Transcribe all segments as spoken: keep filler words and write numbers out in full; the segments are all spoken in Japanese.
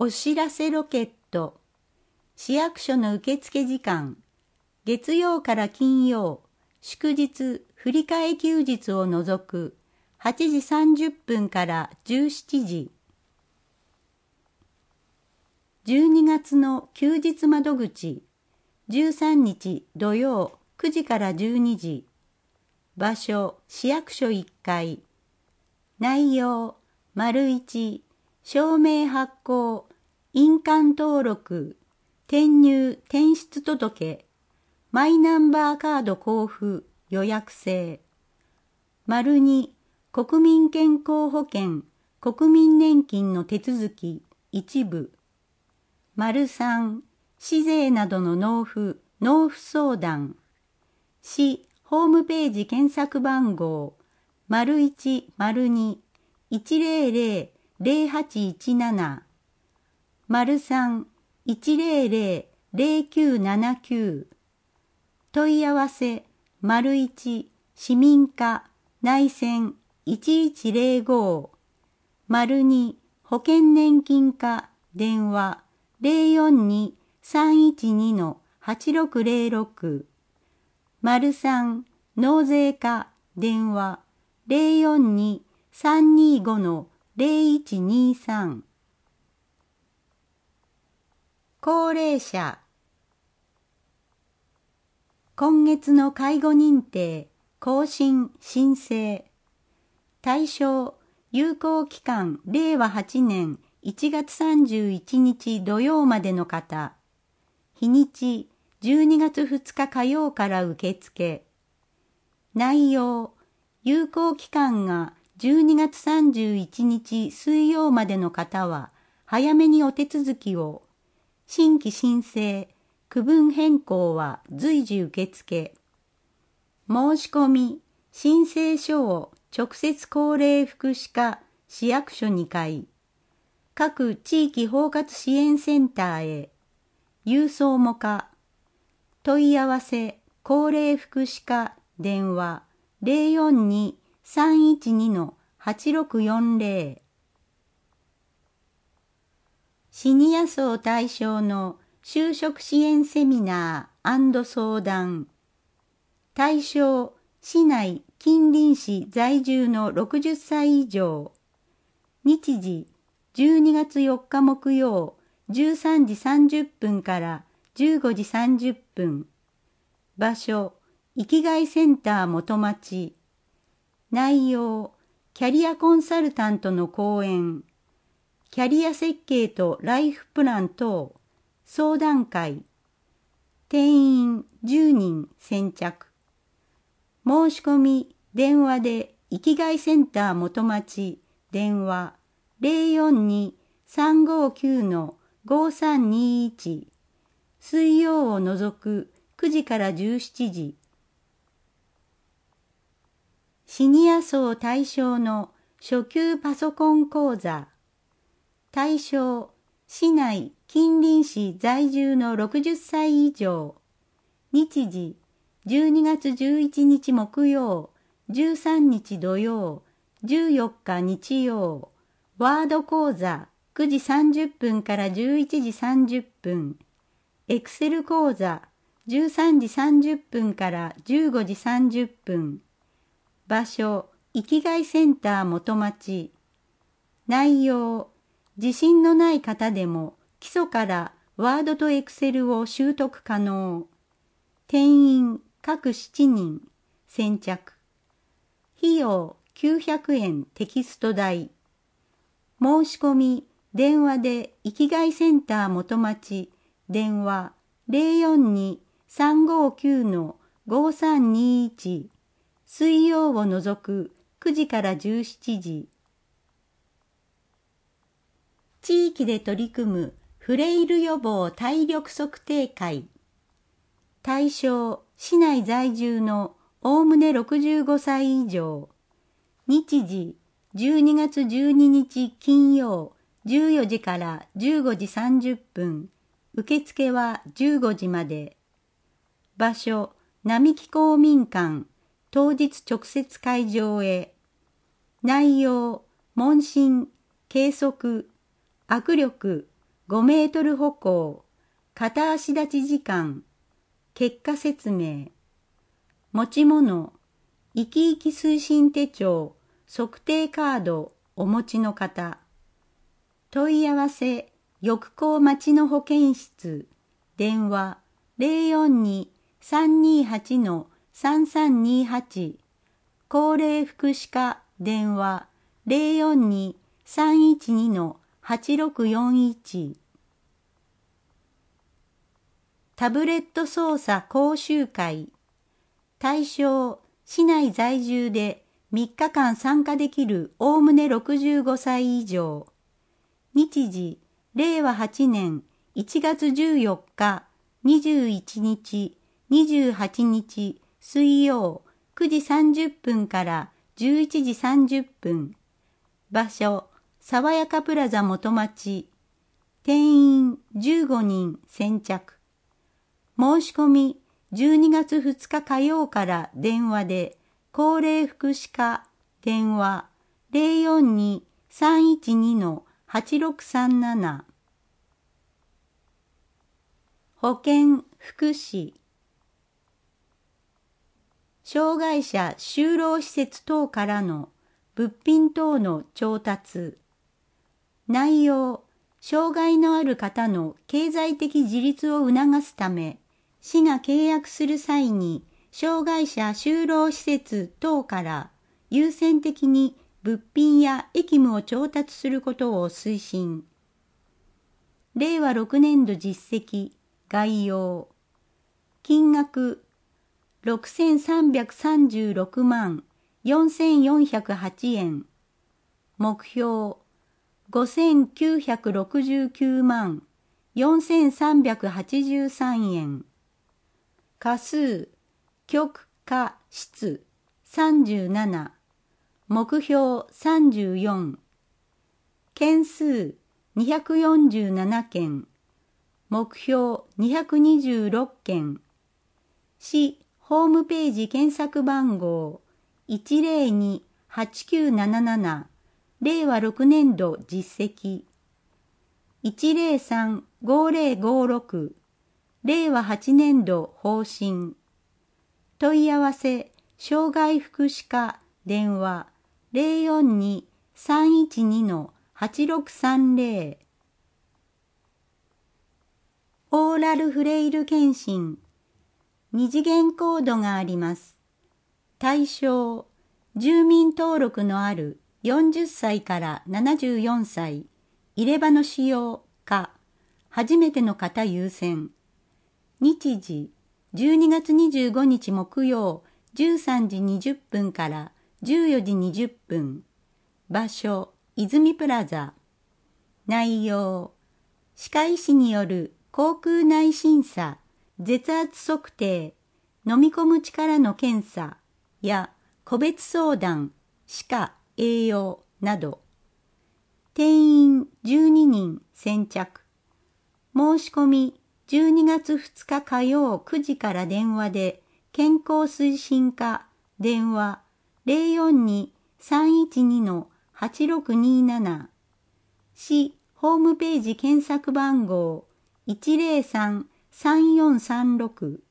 お知らせロケット。市役所の受付時間。月曜から金曜、祝日、振り替え休日を除くはちじさんじゅっぷんからじゅうしちじ。じゅうにがつの休日窓口。じゅうさんにち土曜くじからじゅうにじ。場所、市役所いっかい。内容、丸いち、証明発行、印鑑登録、転入転出届、マイナンバーカード交付、予約制。丸に、国民健康保険、国民年金の手続き、一部。丸さん、市税などの納付、納付相談。市ホームページ検索番号、丸一、丸二、一零零、零八一七。丸三、一零零、零九七九。問い合わせ、丸一、市民課、内線、一一零五。丸二、保険年金課、電話、零四二、三一二の八六零六。丸三、納税課、電話、零四二、三二五の零一二三。高齢者。今月の介護認定、更新、申請。対象、有効期間、れいわはちねんいちがつさんじゅういちにち土曜までの方。日にち、じゅうにがつふつか火曜から受付。内容、有効期間がじゅうにがつさんじゅういちにち水曜までの方は、早めにお手続きを。新規申請、区分変更は随時受付。申し込み、申請書を直接高齢福祉課市役所にかい、各地域包括支援センターへ、郵送も可。問い合わせ、高齢福祉課電話零四二、三一二の八六四零。シニア層対象の就職支援セミナー&相談。対象、市内近隣市在住のろくじゅっさい以上。日時、じゅうにがつよっか木曜、じゅうさんじさんじゅっぷんからじゅうごじさんじゅっぷん。場所、生きがいセンター元町。内容、キャリアコンサルタントの講演。キャリア設計とライフプラン等、相談会。定員じゅうにん先着。申し込み、電話で生きがいセンター元町、電話零四二、三五九の五三二一。水曜を除くくじからじゅうしちじ。シニア層対象の初級パソコン講座。対象、市内近隣市在住のろくじゅっさい以上。日時、じゅうにがつじゅういちにち木曜、じゅうさんにち土曜、じゅうよっか日曜。ワード講座くじさんじゅっぷんからじゅういちじさんじゅっぷん。エクセル講座じゅうさんじさんじゅっぷんからじゅうごじさんじゅっぷん。場所、生きがいセンター元町。内容、自信のない方でも基礎からワードとエクセルを習得可能。定員各しちにん先着。費用きゅうひゃくえんテキスト代。申し込み、電話で生きがいセンター元町、電話零四二、三五九の五三二一。水曜を除くくじからじゅうしちじ。地域で取り組むフレイル予防体力測定会。対象、市内在住のおおむねろくじゅうごさい以上。日時、じゅうにがつじゅうににち金曜、じゅうよじからじゅうごじさんじゅっぷん。受付はじゅうごじまで。場所、並木公民館。当日直接会場へ。内容、問診、計測、握力、 ごメートル歩行、片足立ち時間、結果説明。持ち物、生き生き推進手帳、測定カードお持ちの方。問い合わせ、翼高町の保健室、電話 ゼロよんに さんにはち さんさんにはち、高齢福祉課電話 ゼロよんに さんいちに はちろくよんいち。タブレット操作講習会。対象、市内在住でみっかかん参加できるおおむねろくじゅうごさい以上。日時、れいわはちねんいちがつじゅうよっか、にじゅういちにち、にじゅうはちにち水曜くじさんじゅっぷんからじゅういちじさんじゅっぷん。場所、さわやかプラザ元町。定員じゅうごにん先着。申し込みじゅうにがつふつか火曜から電話で、高齢福祉課電話 ゼロよんに さんいちに はちろくさんなな。保健福祉障害者就労施設等からの物品等の調達。内容、障害のある方の経済的自立を促すため、市が契約する際に、障害者就労施設等から優先的に物品や役務を調達することを推進。れいわろくねんど実績、概要。金額、ろくせんさんびゃくさんじゅうろくまんよんせんよんひゃくはちえん。目標、ごせんきゅうひゃくろくじゅうきゅうまんよんせんさんびゃくはちじゅうさんえん。課数、局課室さんじゅうなな。目標さんじゅうよん。件数にひゃくよんじゅうななけん。目標にひゃくにじゅうろっけん。市ホームページ検索番号 いちゼロに はちきゅうなななな。れいわろくねんど実績。いちゼロさん ごゼロごろく。れいわはちねんど方針。問い合わせ、障害福祉課電話 ゼロよんに さんいちに はちろくさんゼロ。オーラルフレイル検診。二次元コードがあります。対象、住民登録のあるよんじゅっさいからななじゅうよんさい、入れ歯の使用か、初めての方優先。日時、じゅうにがつにじゅうごにち木曜、じゅうさんじにじゅっぷんからじゅうよじにじゅっぷん。場所、泉プラザ。内容、歯科医師による口腔内審査、舌圧測定、飲み込む力の検査や個別相談、歯科、栄養など。定員じゅうににん先着。申し込みじゅうにがつふつか火曜くじから電話で、健康推進課電話 ゼロよんに さんいちに はちろくになな。市ホームページ検索番号いちゼロさん さんよんさんろく。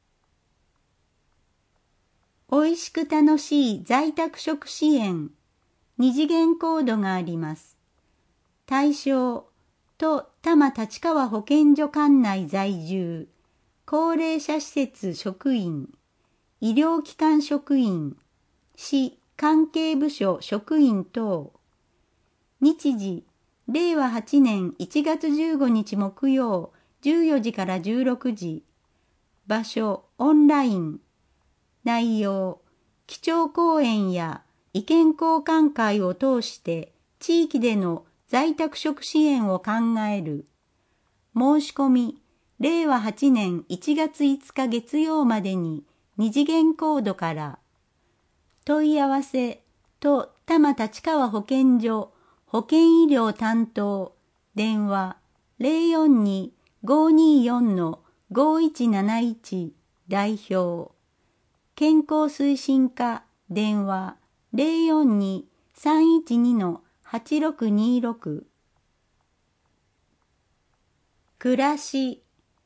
おいしく楽しい在宅食支援。二次元コードがあります。対象、都多摩立川保健所管内在住、高齢者施設職員、医療機関職員、市関係部署職員等。日時、れいわはちねんいちがつじゅうごにち木曜、じゅうよじからじゅうろくじ。場所、オンライン。内容、基調講演や意見交換会を通して地域での在宅食支援を考える。申し込み、れいわはちねんいちがついつか月曜までに二次元コードから。問い合わせ、都多摩立川保健所保健医療担当電話 ゼロよんに ごによん ごいちなないち代表。健康推進課電話 ゼロよんに さんいちに はちろくにろく。 暮らし。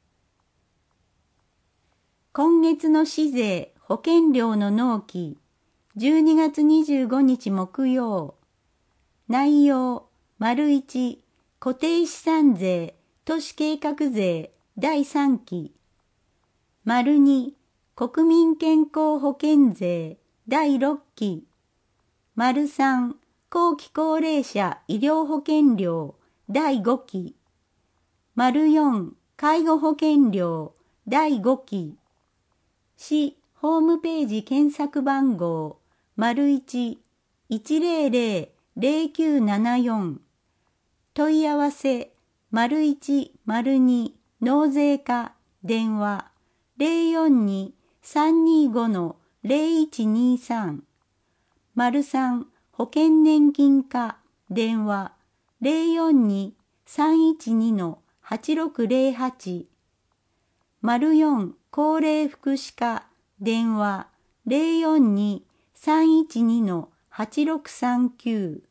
今月の市税保険料の納期、じゅうにがつにじゅうごにち木曜。内容、丸いち、固定資産税、都市計画税、だいさんき。丸に、国民健康保険税、だいろっき。丸さん、後期高齢者医療保険料、だいごき。丸よん、介護保険料、だいごき。市ホームページ検索番号、丸いち、いちぜろぜろぜろきゅうななよん。問い合わせ、丸いち、丸に、納税課、電話、ぜろよんに、さんにごのぜろいちにさん。丸さん、保険年金課、電話、ぜろよんに、さんいちにのはちろくぜろはち。丸よん、高齢福祉課、電話、ぜろよんに、さんいちにのはちろくさんきゅう。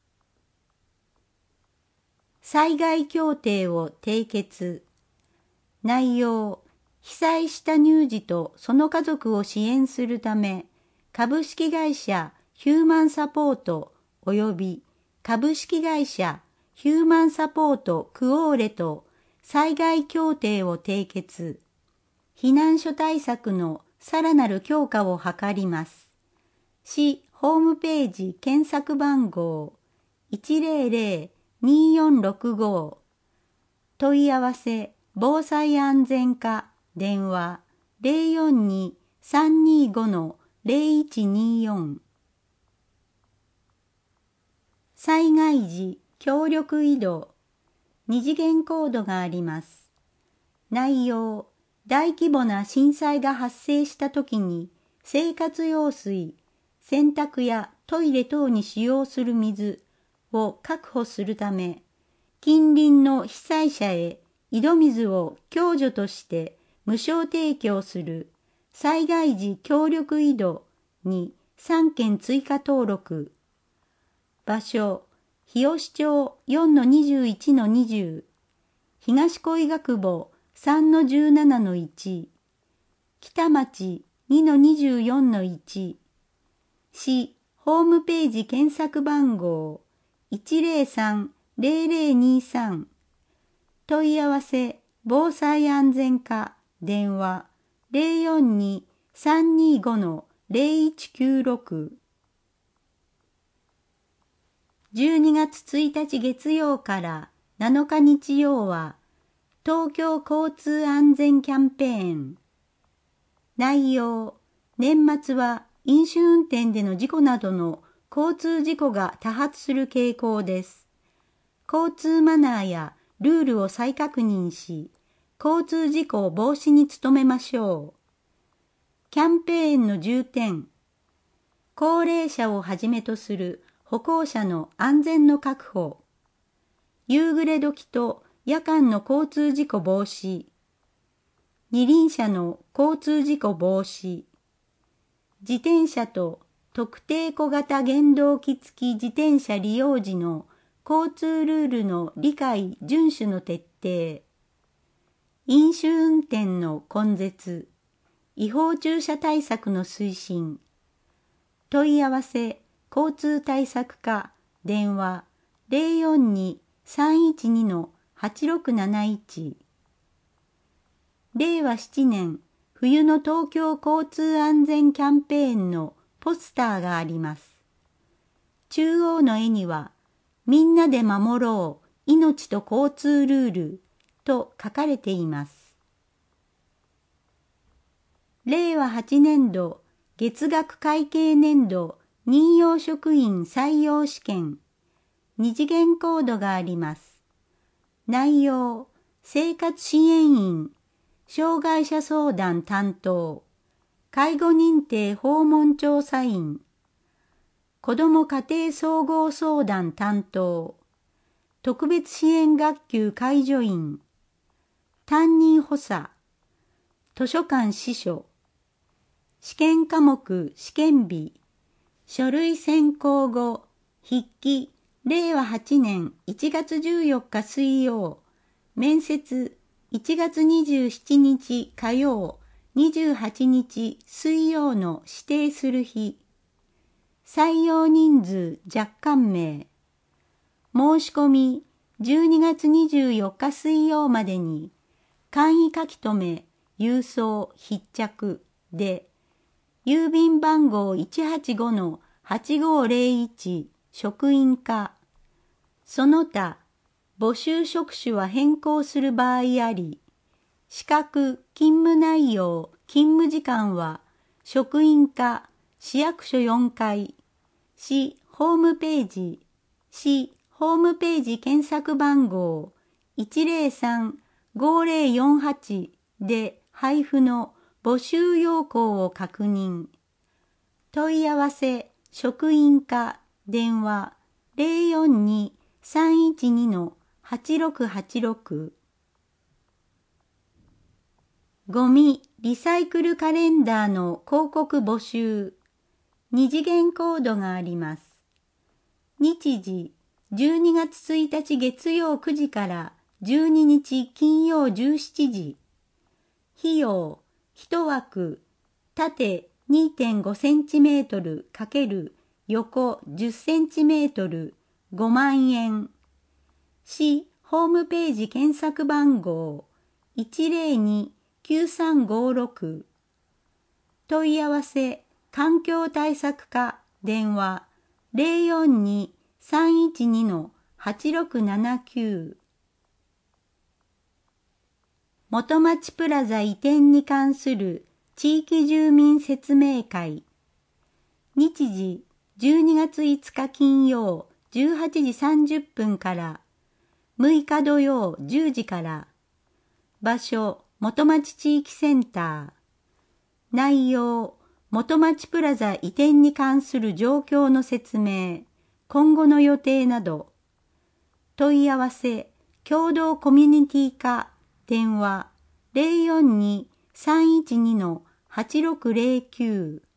災害協定を締結。内容、被災した乳児とその家族を支援するため、株式会社ヒューマンサポート及び株式会社ヒューマンサポートクオーレと災害協定を締結。避難所対策のさらなる強化を図ります。市ホームページ検索番号いちぜろぜろによんろくご。問い合わせ防災安全課電話ぜろよんに、さんにごのぜろいちによん。災害時協力移動。二次元コードがあります。内容、大規模な震災が発生したときに生活用水、洗濯やトイレ等に使用する水を確保するため、近隣の被災者へ井戸水を共助として無償提供する災害時協力井戸にさんけん追加登録。場所、日吉町 よんのにじゅういちのにじゅう、東恋ヶ久保 さんのじゅうななのいち、北町 にのにじゅうよんのいち、市ホームページ検索番号いちぜろさんぜろぜろにさん。問い合わせ防災安全課電話ぜろよんに、さんにごのぜろいちきゅうろく。じゅうにがつついたち月曜からなのか日曜は東京交通安全キャンペーン。内容、年末は飲酒運転での事故などの交通事故が多発する傾向です。交通マナーやルールを再確認し、交通事故防止に努めましょう。キャンペーンの重点、高齢者をはじめとする歩行者の安全の確保、夕暮れ時と夜間の交通事故防止、二輪車の交通事故防止、自転車と特定小型原動機付き自転車利用時の交通ルールの理解・遵守の徹底、飲酒運転の根絶、違法駐車対策の推進、問い合わせ交通対策課電話ぜろよんに、さんいちにのはちろくなないち。れいわななねん冬の東京交通安全キャンペーンのポスターがあります。中央の絵にはみんなで守ろう命と交通ルールと書かれています。れいわはちねんど月額会計年度任用職員採用試験、二次元コードがあります。内容、生活支援員、障害者相談担当、介護認定訪問調査員、子ども家庭総合相談担当、特別支援学級介助員、担任補佐、図書館司書、試験科目試験日、書類選考後、筆記、れいわはちねんいちがつじゅうよっか水曜、面接いちがつにじゅうしちにち火曜、にじゅうはちにち水曜の指定する日。採用人数若干名。申し込みじゅうにがつにじゅうよっか水曜までに、簡易書き留め、郵送、必着で、郵便番号 いちはちごのはちごーぜろいち 職員課。その他、募集職種は変更する場合あり、資格、勤務内容、勤務時間は、職員課、市役所よんかい、市ホームページ、市ホームページ検索番号 いちぜろさん ごぜろよんはち で配布の募集要項を確認。問い合わせ、職員課、電話 ゼロよんに さんいちに はちろくはちろく。ゴミ・リサイクルカレンダーの広告募集。二次元コードがあります。日時、じゅうにがつついたち月曜くじからじゅうににち金曜じゅうしちじ。費用、いちわく、縦 にてんごセンチメートル× 横じゅっセンチメートルごまんえん。市ホームページ検索番号 いちぜろに きゅうさんごろく。問い合わせ、環境対策課、電話 ゼロよんに さんいちに はちろくななきゅう。元町プラザ移転に関する地域住民説明会。日時、じゅうにがついつか金曜じゅうはちじさんじゅっぷんから、むいか土曜じゅうじから。場所、元町地域センター。内容、元町プラザ移転に関する状況の説明、今後の予定など。問い合わせ、共同コミュニティ課、電話 ゼロよんに さんいちに はちろくぜろきゅう。